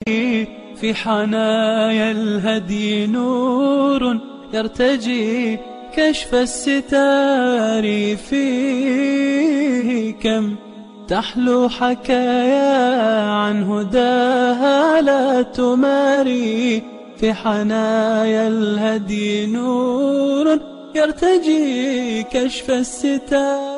في حنايا الهدي نور يرتجي كشف الستار فيه، كم تحلو حكايا عن هداها لا تماري. في حنايا الهدي نور يرتجي كشف الستار.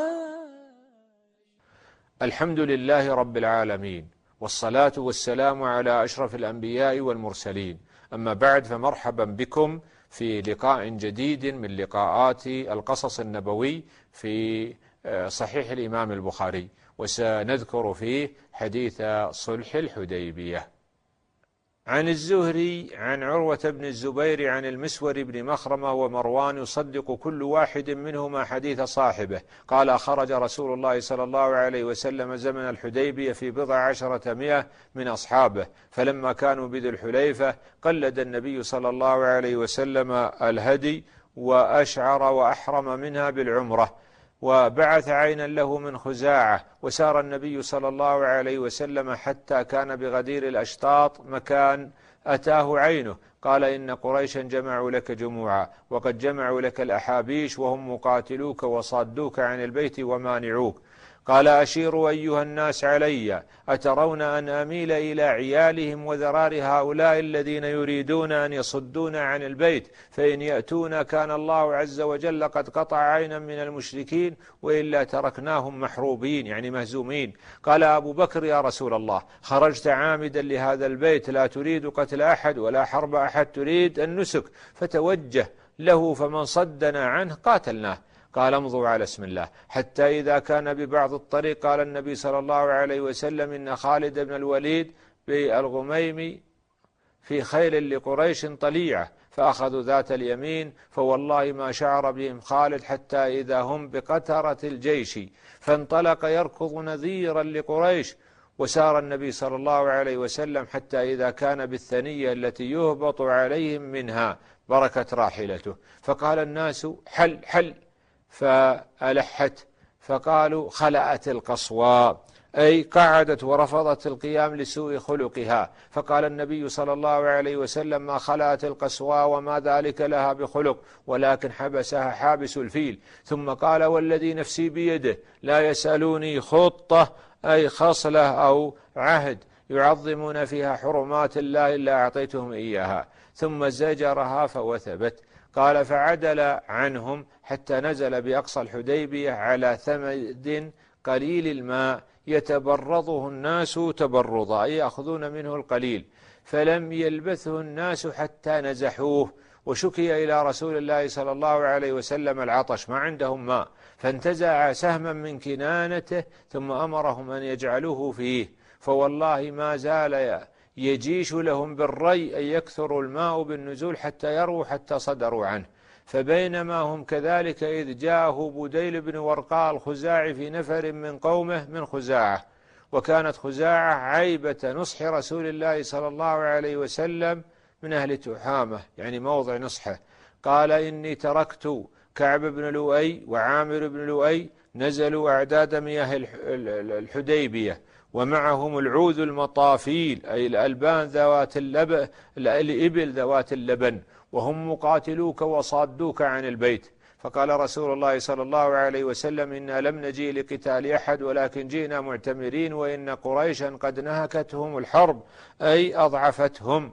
الحمد لله رب العالمين، والصلاة والسلام على أشرف الأنبياء والمرسلين. أما بعد، فمرحبا بكم في لقاء جديد من لقاءات القصص النبوي في صحيح الإمام البخاري، وسنذكر فيه حديث صلح الحديبية. عن الزهري عن عروة بن الزبير عن المسور بن مخرمة ومروان يصدق كل واحد منهما حديث صاحبه قال: خرج رسول الله صلى الله عليه وسلم زمن الحديبية في 1,000 من أصحابه، فلما كانوا بذي الحليفة قلد النبي صلى الله عليه وسلم الهدي وأشعر وأحرم منها بالعمرة، وبعث عينا له من خزاعة، وسار النبي صلى الله عليه وسلم حتى كان بغدير الأشطاط مكان أتاه عينه، قال: إن قريشا جمعوا لك جموعا، وقد جمعوا لك الأحابيش، وهم مقاتلوك وصادوك عن البيت ومانعوك. قال: أشيروا أيها الناس علي، أترون أن أميل إلى عيالهم وذرار هؤلاء الذين يريدون أن يصدون عن البيت؟ فإن يأتونا كان الله عز وجل قد قطع عينا من المشركين، وإلا تركناهم محروبين، يعني مهزومين. قال أبو بكر: يا رسول الله، خرجت عامدا لهذا البيت، لا تريد قتل أحد ولا حرب أحد، تريد النسك، فتوجه له، فمن صدنا عنه قاتلناه. قال: امضوا على اسم الله. حتى إذا كان ببعض الطريق قال النبي صلى الله عليه وسلم: إن خالد بن الوليد بالغميم في خيل لقريش طليعة، فأخذوا ذات اليمين، فوالله ما شعر بهم خالد حتى إذا هم بقترة الجيش، فانطلق يركض نذيرا لقريش. وسار النبي صلى الله عليه وسلم حتى إذا كان بالثنية التي يهبط عليهم منها بركت راحلته، فقال الناس: حل حل، فألحت، فقالوا: خلأت القصوى، أي قعدت ورفضت القيام لسوء خلقها. فقال النبي صلى الله عليه وسلم: ما خلأت القصوى وما ذلك لها بخلق، ولكن حبسها حابس الفيل. ثم قال: والذي نفسي بيده لا يسألوني خطة، أي خصلة أو عهد يعظمون فيها حرمات الله إلا أعطيتهم إياها. ثم زجرها فوثبت. قال: فعدل عنهم حتى نزل بأقصى الحديبية على ثمد قليل الماء يتبرضه الناس تبرضا، أي يأخذون منه القليل، فلم يلبثه الناس حتى نزحوه. وشكي إلى رسول الله صلى الله عليه وسلم العطش، ما عندهم ماء، فانتزع سهما من كنانته، ثم أمرهم أن يجعلوه فيه، فوالله ما زال يجيش لهم بالري أن يكثر الماء بالنزول حتى يروا، حتى صدروا عنه. فبينما هم كذلك إذ جاءه بديل بن ورقاء الخزاعي في نفر من قومه من خزاعة، وكانت خزاعة عيبة نصح رسول الله صلى الله عليه وسلم من أهل تحامة، يعني موضع نصحه. قال: إني تركت كعب بن لؤي وعامر بن لؤي نزلوا أعداد مياه الحديبية، ومعهم العوذ المطافيل، أي الألبان ذوات اللبن، الإبل ذوات اللبن، وهم مقاتلوك وصادوك عن البيت. فقال رسول الله صلى الله عليه وسلم: إنا لم نجي لقتال أحد، ولكن جئنا معتمرين، وإن قريشا قد نهكتهم الحرب، أي أضعفتهم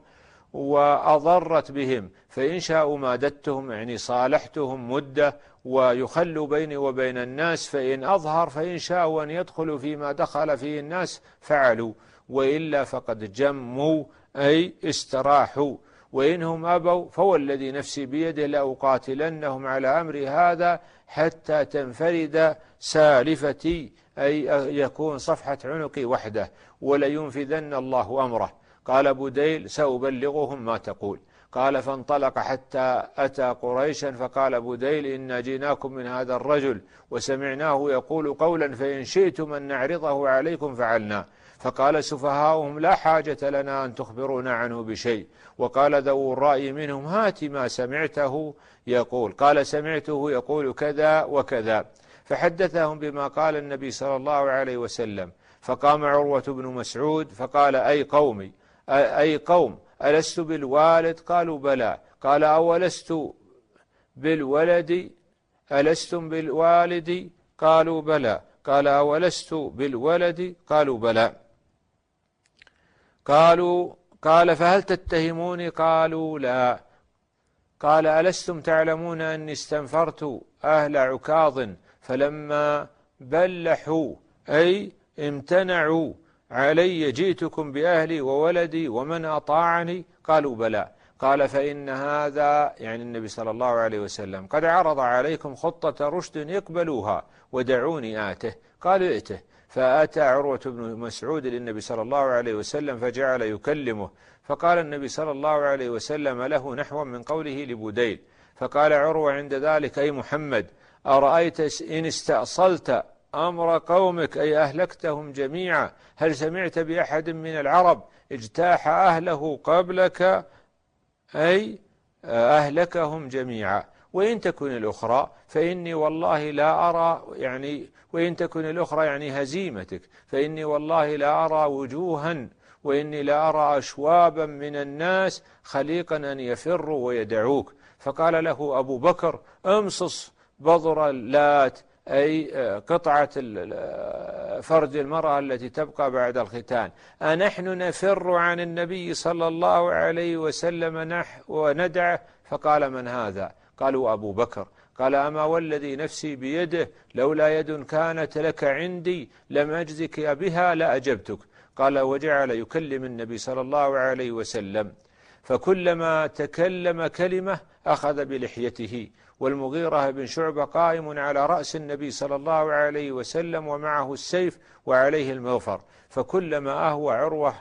وأضرت بهم، فإن شاءوا مادتهم، يعني صالحتهم مدة، ويخلوا بيني وبين الناس، فإن أظهر فإن شاءوا أن يدخلوا فيما دخل فيه الناس فعلوا، وإلا فقد جموا، أي استراحوا. وإنهم أبوا فوالذي نفسي بيده لأقاتلنهم على أمر هذا حتى تنفرد سالفتي، أي يكون صفحة عنقي وحده، ولينفذن الله أمره. قال بديل: سأبلغهم ما تقول. قال: فانطلق حتى أتى قريشا، فقال بديل: إنا جئناكم من هذا الرجل وسمعناه يقول قولا، فإن شئتم أن نعرضه عليكم فعلنا. فقال سفهاؤهم: لا حاجة لنا أن تخبرونا عنه بشيء. وقال ذو الرأي منهم: هات ما سمعته يقول. قال: سمعته يقول كذا وكذا. فحدثهم بما قال النبي صلى الله عليه وسلم. فقام عروة بن مسعود فقال: أي قومي، أي قوم ألست بالوالد؟ قالوا بلى. قال أولست بالولد؟ ألستم بالوالد؟ قالوا بلى. قال أولست بالولد؟ قالوا بلى. قال فهل تتهموني؟ قالوا لا. قال ألستم تعلمون أني استنفرت أهل عكاظ فلما بلحوا أي امتنعوا علي جئتكم بأهلي وولدي ومن أطاعني؟ قالوا بلى. قال فإن هذا يعني النبي صلى الله عليه وسلم قد عرض عليكم خطة رشد اقبلوها ودعوني آته. قالوا ائته. فأتى عروة بن مسعود للنبي صلى الله عليه وسلم فجعل يكلمه، فقال النبي صلى الله عليه وسلم له نحو من قوله لبديل. فقال عروة عند ذلك أي محمد أرأيت إن استأصلت أمر قومك أي أهلكتهم جميعا هل سمعت بأحد من العرب اجتاح أهله قبلك أي أهلكهم جميعا؟ وإن تكن الأخرى فإني والله لا أرى يعني وإن تكن الأخرى يعني هزيمتك فإني والله لا أرى وجوها وإني لا أرى أشوابا من الناس خليقا أن يفروا ويدعوك. فقال له أبو بكر امصص بضر اللات أي قطعة فرج المرأة التي تبقى بعد الختان. أنحن نفر عن النبي صلى الله عليه وسلم وندعه؟ فقال من هذا؟ قالوا أبو بكر. قال أما والذي نفسي بيده لولا يد كانت لك عندي لم أجزك بها لأجبتك. قال وجعل يكلم النبي صلى الله عليه وسلم فكلما تكلم كلمة أخذ بلحيته. والمغيرة بن شعبة قائم على رأس النبي صلى الله عليه وسلم ومعه السيف وعليه المغفر، فكلما أهوى عروة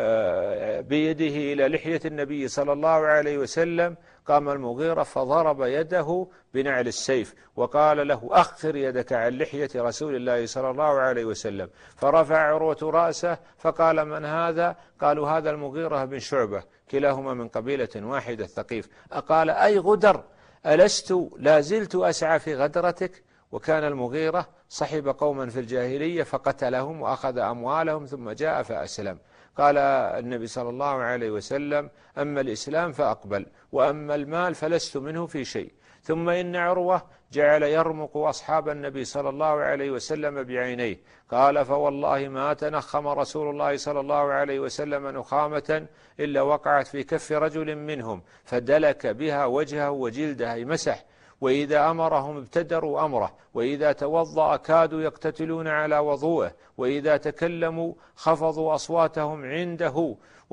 بيده إلى لحية النبي صلى الله عليه وسلم قام المغيرة فضرب يده بنعل السيف وقال له أخر يدك عن لحية رسول الله صلى الله عليه وسلم. فرفع عروة رأسه فقال من هذا؟ قالوا هذا المغيرة بن شعبة كلاهما من قبيلة واحدة ثقيف. قال أي غدر ألست لا زلت أسعى في غدرتك؟ وكان المغيرة صحب قوما في الجاهلية فقتلهم وأخذ أموالهم ثم جاء فأسلم. قال النبي صلى الله عليه وسلم أما الإسلام فأقبل وأما المال فلست منه في شيء. ثم إن عروة جعل يرمق أصحاب النبي صلى الله عليه وسلم بعينيه. قال فوالله ما تنخم رسول الله صلى الله عليه وسلم نخامة إلا وقعت في كف رجل منهم فدلك بها وجهه وجلده أي مسح. وإذا أمرهم ابتدروا أمره وإذا توضأ كادوا يقتتلون على وضوءه وإذا تكلموا خفضوا أصواتهم عنده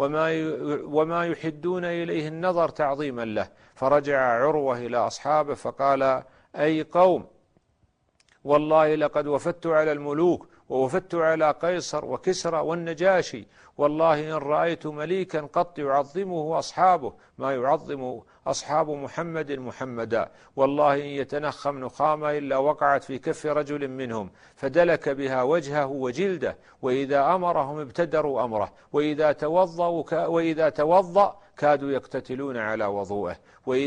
وما يحدون إليه النظر تعظيما له. فرجع عروة إلى أصحابه فقال أي قوم والله لقد وفدت على الملوك ووفدت على قيصر وكسرى والنجاشي والله إن رأيت مليكا قط يعظمه أصحابه ما يعظم أصحاب محمد محمدا. والله إن يتنخم نخامة إلا وقعت في كف رجل منهم فدلك بها وجهه وجلده وإذا أمرهم ابتدروا أمره وإذا توضأ كادوا يقتتلون على وضوءه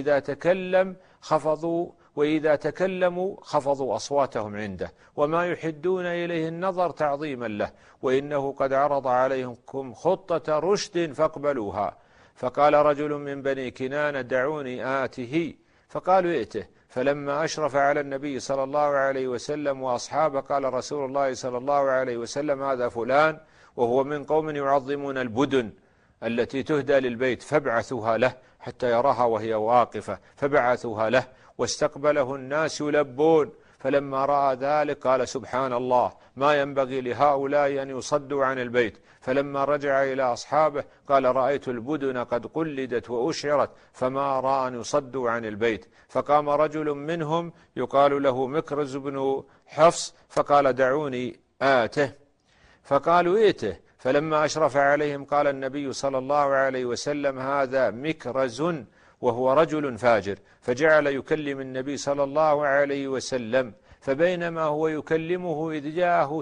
وإذا تكلموا خفضوا أصواتهم عنده وما يحدون إليه النظر تعظيما له وإنه قد عرض عليكم خطة رشد فاقبلوها. فقال رجل من بني كنانة دعوني آته. فقالوا ائته. فلما أشرف على النبي صلى الله عليه وسلم وأصحابه قال رسول الله صلى الله عليه وسلم هذا فلان وهو من قوم يعظمون البدن التي تهدى للبيت فابعثوها له حتى يراها وهي واقفة. فبعثوها له واستقبله الناس يلبون. فلما رأى ذلك قال سبحان الله ما ينبغي لهؤلاء أن يصدوا عن البيت. فلما رجع إلى أصحابه قال رأيت البدن قد قلدت وأشعرت فما رأى أن يصدوا عن البيت. فقام رجل منهم يقال له مكرز بن حفص فقال دعوني آته. فقالوا ائته. فلما أشرف عليهم قال النبي صلى الله عليه وسلم هذا مكرز وهو رجل فاجر. فجعل يكلم النبي صلى الله عليه وسلم فبينما هو يكلمه إذ جاء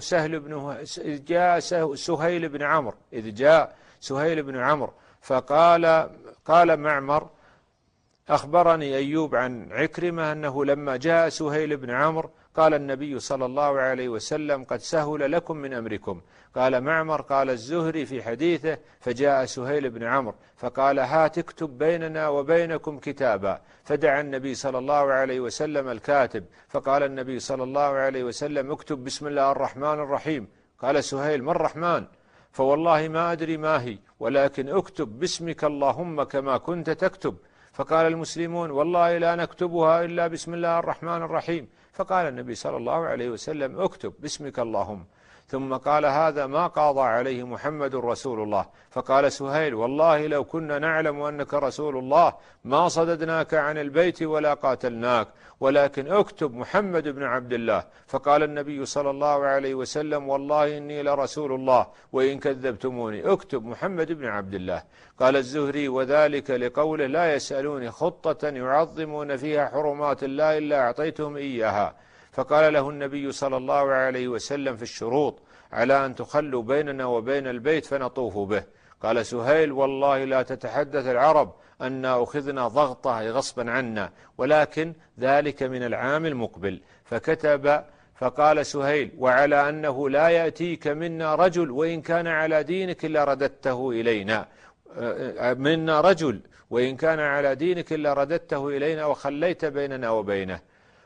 سهيل بن عمرو قال معمر أخبرني أيوب عن عكرمة أنه لما جاء سهيل بن عمرو قال النبي صلى الله عليه وسلم قد سهل لكم من أمركم. قال معمر قال الزهري في حديثه فجاء سهيل بن عمرو فقال هات اكتب بيننا وبينكم كتابا، فدعا النبي صلى الله عليه وسلم الكاتب، فقال النبي صلى الله عليه وسلم اكتب بسم الله الرحمن الرحيم. قال سهيل ما الرحمن؟ فوالله ما أدري ما هي، ولكن اكتب باسمك اللهم كما كنت تكتب. فقال المسلمون والله لا نكتبها إلا بسم الله الرحمن الرحيم. فقال النبي صلى الله عليه وسلم اكتب باسمك اللهم. ثم قال هذا ما قاضى عليه محمد رسول الله. فقال سهيل والله لو كنا نعلم أنك رسول الله ما صددناك عن البيت ولا قاتلناك، ولكن اكتب محمد بن عبد الله. فقال النبي صلى الله عليه وسلم والله إني لرسول الله وإن كذبتموني اكتب محمد بن عبد الله. قال الزهري وذلك لقوله لا يسألوني خطة يعظمون فيها حرمات الله إلا أعطيتهم إياها. فقال له النبي صلى الله عليه وسلم في الشروط على أن تخلوا بيننا وبين البيت فنطوف به. قال سهيل والله لا تتحدث العرب أن أخذنا ضغطة غصبا عنا، ولكن ذلك من العام المقبل. فكتب فقال سهيل وعلى أنه لا يأتيك منا رجل وإن كان على دينك إلا رددته إلينا، منا رجل وإن كان على دينك إلا رددته إلينا وخليت بيننا وبينه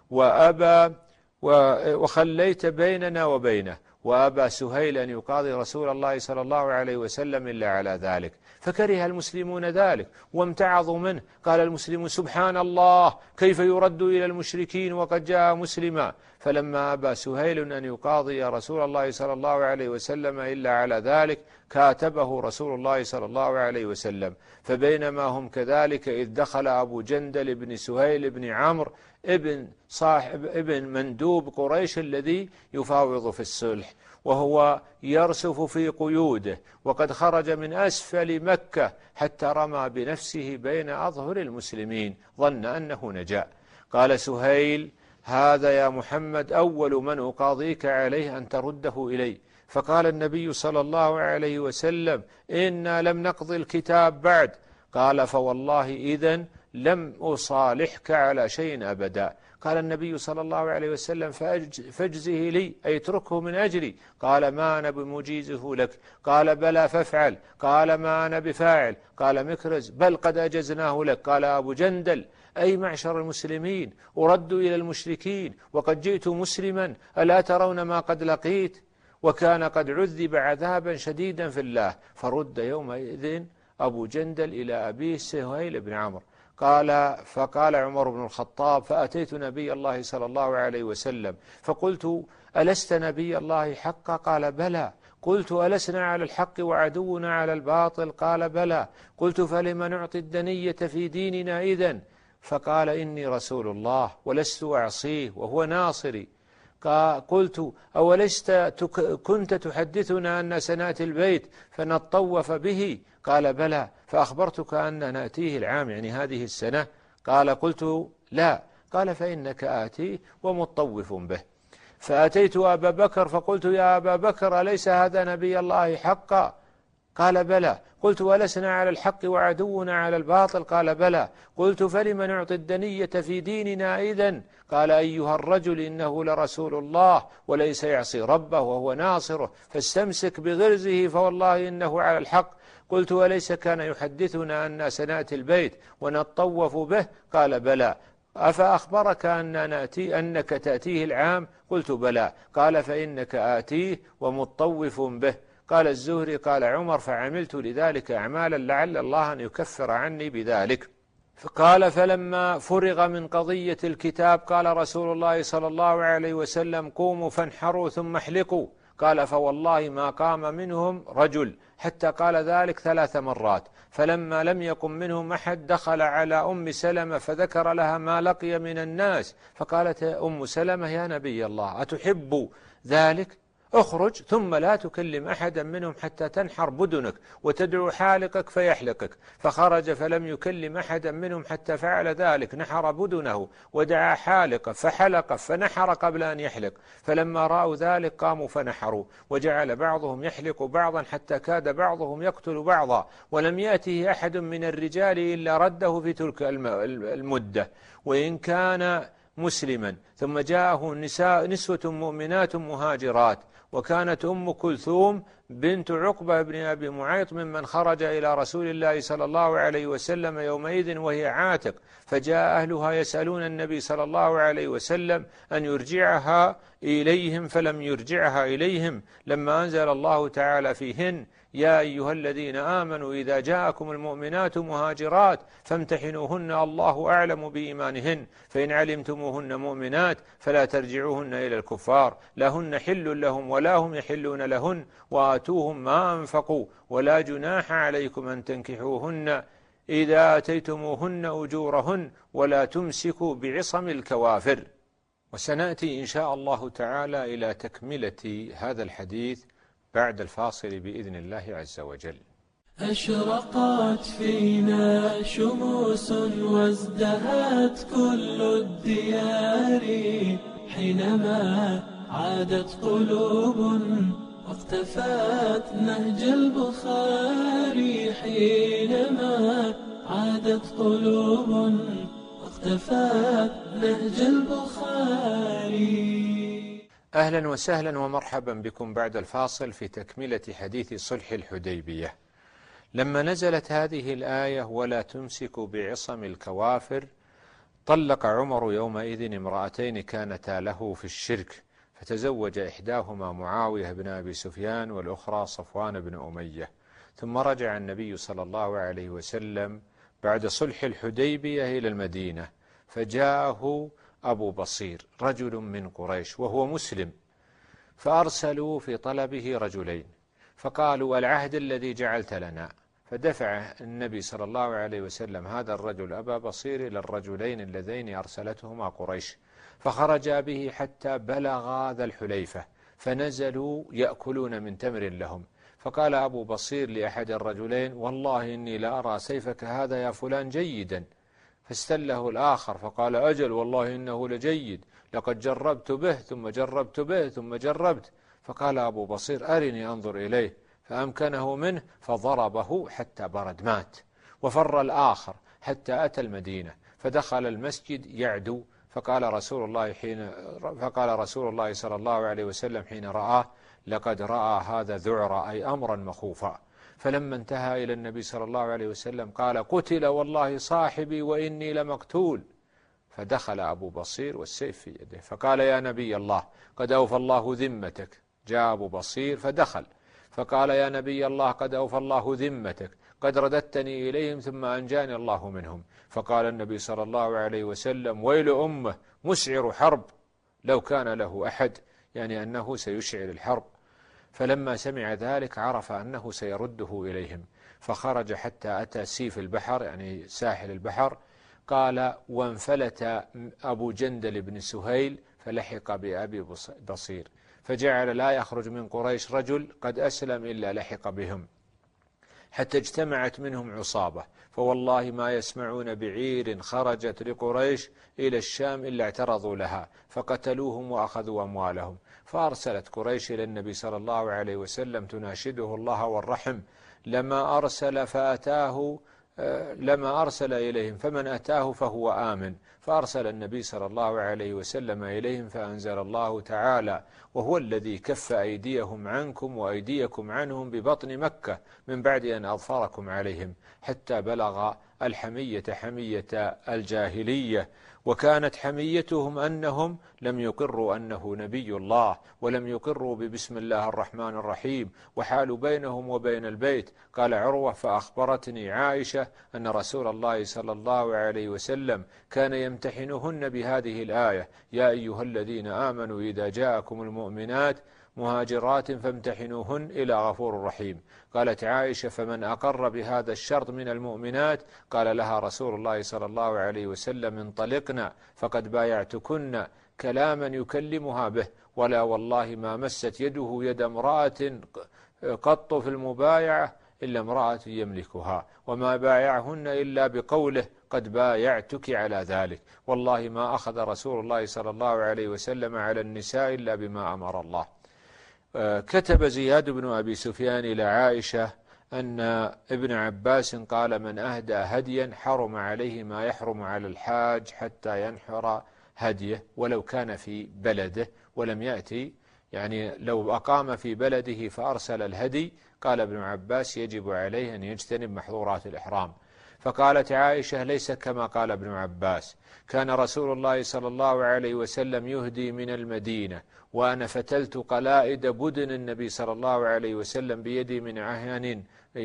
وخليت بيننا وبينه وأبى سهيل أن يقاضي رسول الله صلى الله عليه وسلم إلا على ذلك. فكره المسلمون ذلك وامتعظوا منه. قال المسلمون سبحان الله كيف يرد إلى المشركين وقد جاء مسلما. فلما أبى سهيل أن يقاضي رسول الله صلى الله عليه وسلم إلا على ذلك كاتبه رسول الله صلى الله عليه وسلم. فبينما هم كذلك إذ دخل أبو جندل بن سهيل بن عمرو ابن مندوب قريش الذي يفاوض في الصلح، وهو يرسف في قيوده وقد خرج من أسفل مكة حتى رمى بنفسه بين أظهر المسلمين ظن أنه نجا. قال سهيل هذا يا محمد أول من أقاضيك عليه أن ترده إلي. فقال النبي صلى الله عليه وسلم إنا لم نقضي الكتاب بعد. قال فوالله إذن لم أصالحك على شيء أبدا. قال النبي صلى الله عليه وسلم فاجزه لي أي اتركه من أجلي. قال ما أنا بمجيزه لك. قال بلى فافعل. قال ما أنا بفاعل. قال مكرز بل قد أجزناه لك. قال أبو جندل أي معشر المسلمين أرد إلى المشركين وقد جئت مسلما ألا ترون ما قد لقيت؟ وكان قد عذب عذابا شديدا في الله. فرد يومئذ أبو جندل إلى أبيه سهيل بن عمرو. فقال عمر بن الخطاب فأتيت نبي الله صلى الله عليه وسلم فقلت ألست نبي الله حقا؟ قال بلى. قلت ألسنا على الحق وعدونا على الباطل؟ قال بلى. قلت فلم نعطي الدنية في ديننا إذن؟ فقال إني رسول الله ولست أعصيه وهو ناصري. قلت أولست كنت تحدثنا أن سنأتي البيت فنطوف به؟ قال بلى. فأخبرتك أن نأتيه العام يعني هذه السنة؟ قلت لا. قال فإنك آتيه ومطوف به. فأتيت أبا بكر فقلت يا أبا بكر أليس هذا نبي الله حقا؟ قال بلى. قلت ولسنا على الحق وعدونا على الباطل؟ قال بلى. قلت فلم نعطي الدنية في ديننا إذن؟ قال أيها الرجل إنه لرسول الله وليس يعصي ربه وهو ناصره فاستمسك بغرزه فوالله إنه على الحق. قلت وليس كان يحدثنا أن سنأتي البيت ونطوف به؟ قال بلى. أفأخبرك أنك تأتيه العام؟ قلت بلى. قال فإنك آتيه ومطوف به. قال الزهري قال عمر فعملت لذلك أعمالا لعل الله أن يكفر عني بذلك. قال فلما فرغ من قضية الكتاب قال رسول الله صلى الله عليه وسلم قوموا فانحروا ثم احلقوا. قال فوالله ما قام منهم رجل حتى قال ذلك 3 مرات. فلما لم يقم منهم أحد دخل على أم سلمة فذكر لها ما لقي من الناس. فقالت أم سلمة يا نبي الله أتحب ذلك؟ اخرج ثم لا تكلم أحدا منهم حتى تنحر بدنك وتدعو حالقك فيحلقك. فخرج فلم يكلم أحدا منهم حتى فعل ذلك، نحر بدنه ودعا حالقه فحلق فنحر قبل أن يحلق. فلما رأوا ذلك قاموا فنحروا وجعل بعضهم يحلق بعضا حتى كاد بعضهم يقتل بعضا، ولم يأته أحد من الرجال إلا رده في تلك المدة. وإن كان مسلما، ثم جاءه نسوة مؤمنات مهاجرات، وكانت أم كلثوم بنت عقبة بن أبي معيط ممن خرج إلى رسول الله صلى الله عليه وسلم يومئذ وهي عاتق، فجاء أهلها يسألون النبي صلى الله عليه وسلم أن يرجعها إليهم، فلم يرجعها إليهم، لما أنزل الله تعالى فيهن: يا أيها الذين آمنوا إذا جاءكم المؤمنات مهاجرات فامتحنوهن الله أعلم بإيمانهن، فإن علمتموهن مؤمنات فلا ترجعوهن إلى الكفار، لا هن حل لهم ولا هم يحلون لهن، وآتوهم ما أنفقوا، ولا جناح عليكم أن تنكحوهن إذا آتيتموهن أجورهن، ولا تمسكوا بعصم الكوافر. وسنأتي إن شاء الله تعالى إلى تكملة هذا الحديث بعد الفاصل بإذن الله عز وجل. أشرقت فينا شموس وازدهت كل الديار، حينما عادت قلوب واقتفت نهج البخاري، حينما عادت قلوب واقتفت نهج البخاري. أهلا وسهلا ومرحبا بكم بعد الفاصل في تكملة حديث صلح الحديبية. لما نزلت هذه الآية: ولا تمسكوا بعصم الكوافر، طلق عمر يومئذ امرأتين كانتا له في الشرك، فتزوج إحداهما معاوية بن أبي سفيان والأخرى صفوان بن أمية. ثم رجع النبي صلى الله عليه وسلم بعد صلح الحديبية إلى المدينة، فجاءه أبو بصير رجل من قريش وهو مسلم، فأرسلوا في طلبه رجلين، فقالوا: العهد الذي جعلت لنا. فدفع النبي صلى الله عليه وسلم هذا الرجل أبا بصير إلى الرجلين اللذين أرسلتهما قريش، فخرجا به حتى بلغا ذا الحليفة، فنزلوا يأكلون من تمر لهم. فقال أبو بصير لأحد الرجلين: والله إني لأرى سيفك هذا يا فلان جيدا. فاستله الآخر فقال: أجل والله إنه لجيد، لقد جربت به ثم جربت به ثم جربت. فقال أبو بصير: أرني أنظر إليه. فأمكنه منه فضربه حتى برد مات. وفر الآخر حتى أتى المدينة، فدخل المسجد يعدو، فقال رسول الله صلى الله عليه وسلم حين رآه: لقد رأى هذا ذعر، أي أمرا مخوفا. فلما انتهى إلى النبي صلى الله عليه وسلم قال: قتل والله صاحبي وإني لمقتول. فدخل أبو بصير والسيف في يده، فقال: يا نبي الله قد أوفى الله ذمتك. جاء أبو بصير فدخل، فقال: يا نبي الله قد أوفى الله ذمتك، قد رددتني إليهم ثم أنجاني الله منهم. فقال النبي صلى الله عليه وسلم: ويل أمه، مسعر حرب، لو كان له أحد، يعني أنه سيشعل الحرب. فلما سمع ذلك عرف أنه سيرده إليهم، فخرج حتى أتى سيف البحر، يعني ساحل البحر. قال: وانفلت أبو جندل بن سهيل فلحق بأبي بصير، فجعل لا يخرج من قريش رجل قد أسلم إلا لحق بهم، حتى اجتمعت منهم عصابة، فوالله ما يسمعون بعير خرجت لقريش إلى الشام إلا اعترضوا لها، فقتلوهم وأخذوا أموالهم. فأرسلت قريش إلى النبي صلى الله عليه وسلم تناشده الله والرحم، لما أرسل إليهم، فمن أتاه فهو آمن. فأرسل النبي صلى الله عليه وسلم إليهم، فأنزل الله تعالى: وهو الذي كف أيديهم عنكم وأيديكم عنهم ببطن مكة من بعد أن أظفركم عليهم، حتى بلغ الحمية حمية الجاهلية. وكانت حميتهم أنهم لم يقروا أنه نبي الله، ولم يقروا ببسم الله الرحمن الرحيم، وحال بينهم وبين البيت. قال عروة: فأخبرتني عائشة أن رسول الله صلى الله عليه وسلم كان يمتحنهن بهذه الآية: يا أيها الذين آمنوا إذا جاءكم المؤمنات مهاجرات فامتحنوهن إلى غفور رحيم. قالت عائشة: فمن أقر بهذا الشرط من المؤمنات؟ قال لها رسول الله صلى الله عليه وسلم: انطلقنا فقد بايعتكن كلاما يكلمها به، ولا والله ما مست يده يد امرأة قط في المبايعة إلا امرأة يملكها، وما بايعهن إلا بقوله: قد بايعتك على ذلك. والله ما أخذ رسول الله صلى الله عليه وسلم على النساء إلا بما أمر الله. كتب زياد بن أبي سفيان إلى عائشة أن ابن عباس قال: من أهدى هديا حرم عليه ما يحرم على الحاج حتى ينحر هديه ولو كان في بلده ولم يأتي، يعني لو أقام في بلده فأرسل الهدي، قال ابن عباس يجب عليه أن يجتنب محظورات الإحرام. فقالت عائشة ليس كما قال ابن عباس، كان رسول الله صلى الله عليه وسلم يهدي من المدينة وأنا فتلت قلائد بدن النبي صلى الله عليه وسلم بيدي من عهن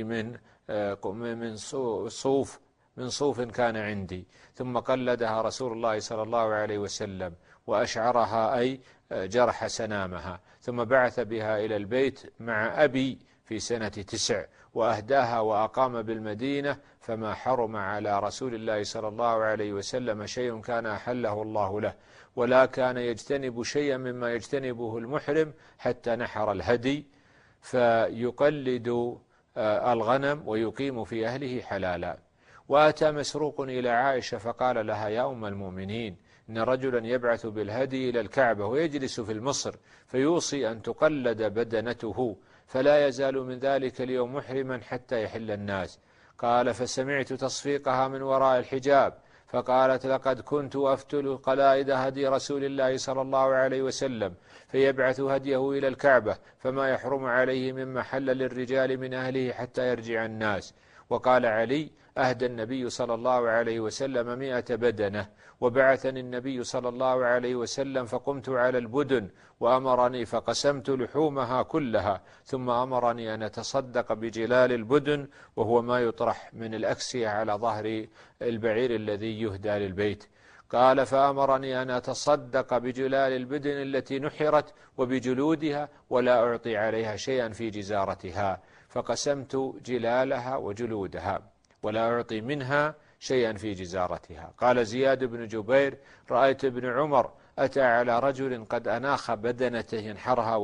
من صوف كان عندي، ثم قلدها رسول الله صلى الله عليه وسلم وأشعرها أي جرح سنامها، ثم بعث بها إلى البيت مع أبي في سنة 9 وأهداها وأقام بالمدينة، فما حرم على رسول الله صلى الله عليه وسلم شيء كان أحله الله له، ولا كان يجتنب شيئا مما يجتنبه المحرم حتى نحر الهدي، فيقلد الغنم ويقيم في أهله حلالا. وأتى مسروق إلى عائشة فقال لها يا أم المؤمنين إن رجلا يبعث بالهدي إلى الكعبة ويجلس في المصر فيوصي أن تقلد بدنته، فلا يزال من ذلك اليوم محرما حتى يحل الناس. قال فسمعت تصفيقها من وراء الحجاب فقالت لقد كنت أفتل قلائد هدي رسول الله صلى الله عليه وسلم فيبعث هديه إلى الكعبة فما يحرم عليه مما حل للرجال من أهله حتى يرجع الناس. وقال علي أهدى النبي صلى الله عليه وسلم 100 بدنة، وبعثني النبي صلى الله عليه وسلم فقمت على البدن وأمرني فقسمت لحومها كلها، ثم أمرني أن أتصدق بجلال البدن وهو ما يطرح من الأكسية على ظهر البعير الذي يهدى للبيت. قال فأمرني أن أتصدق بجلال البدن التي نحرت وبجلودها ولا أعطي عليها شيئا في جزارتها، فقسمت جلالها وجلودها ولا أعطي منها شيئا في جزارتها. قال زياد بن جبير رأيت ابن عمر أتى على رجل قد أناخ بدنته ينحرها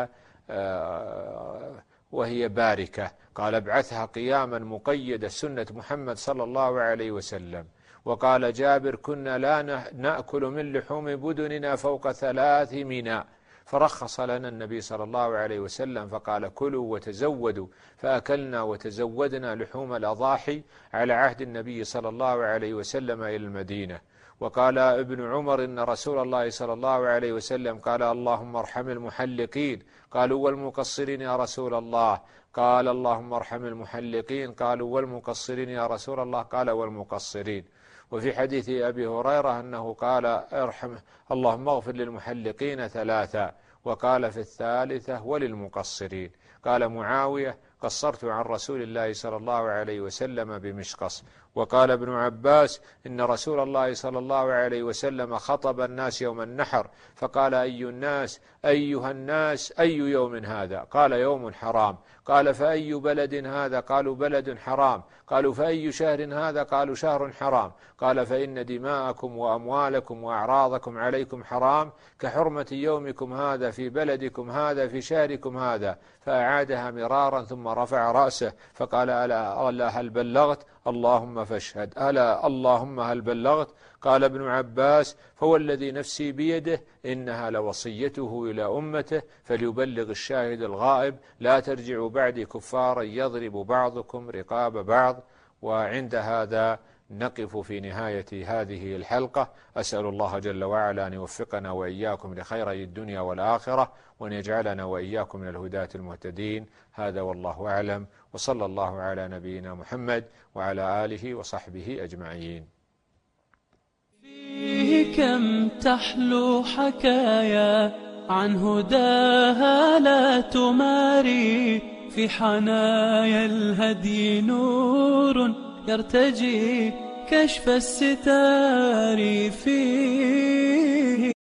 وهي باركة، قال ابعثها قياما مقيدة سنة محمد صلى الله عليه وسلم. وقال جابر كنا لا نأكل من لحوم بدننا فوق 3 مناء، فرخص لنا النبي صلى الله عليه وسلم فقال كلوا وتزودوا، فأكلنا وتزودنا لحوم الأضاحي على عهد النبي صلى الله عليه وسلم إلى المدينة. وقال ابن عمر إن رسول الله صلى الله عليه وسلم قال اللهم ارحم المحلقين، قالوا والمقصرين يا رسول الله، قال اللهم ارحم المحلقين، قالوا والمقصرين يا رسول الله، قال والمقصرين. وفي حديث أبي هريرة أنه قال اللهم اغفر للمحلقين 3، وقال في 3 وللمقصرين. قال معاوية قصرت عن رسول الله صلى الله عليه وسلم بمشقص. وقال ابن عباس إن رسول الله صلى الله عليه وسلم خطب الناس يوم النحر فقال أيها الناس أي يوم هذا؟ قال يوم حرام. قال فأي بلد هذا؟ قالوا بلد حرام. قالوا فأي شهر هذا؟ قالوا شهر حرام. قال فإن دماءكم وأموالكم وأعراضكم عليكم حرام كحرمة يومكم هذا في بلدكم هذا في شهركم هذا. فأعادها مرارا ثم رفع رأسه فقال ألا هل بلغت؟ اللهم فاشهد. ألا اللهم هل بلغت؟ قال ابن عباس فهو الذي نفسي بيده إنها لوصيته إلى أمته فليبلغ الشاهد الغائب لا ترجعوا بعدي كفارا يضرب بعضكم رقاب بعض. وعند هذا نقف في نهاية هذه الحلقة. أسأل الله جل وعلا أن يوفقنا وإياكم لخيري الدنيا والآخرة وأن يجعلنا وإياكم من الهداة المهتدين. هذا والله أعلم، وصلى الله على نبينا محمد وعلى آله وصحبه أجمعين. فيه كم تحلو حكايا عن هداها لا تماري، في حنايا الهدي نور يرتجي كشف الستار. في